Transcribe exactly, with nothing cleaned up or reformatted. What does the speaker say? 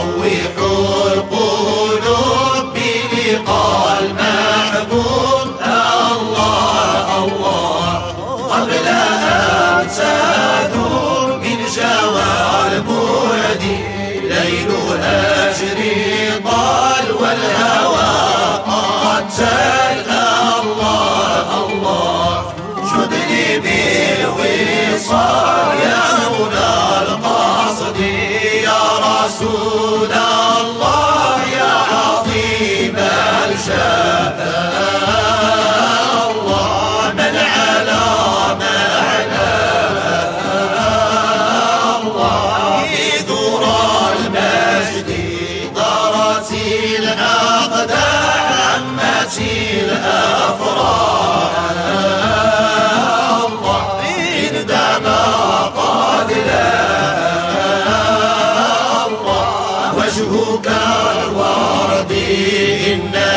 روحوا القلوب بلقاء المحبوب. الله الله قبل أن تذوب من جوى البعد، ليل هجري طال والهوى قتل. الله الله جدني بالوصال يا منى القصد، يا رسول الله يا عظيم الشان. الله من على معنى الله في ذرى المجد دارت الأقدار عمت الأفراح. الله عندما قد لا الله وجهك الورد إن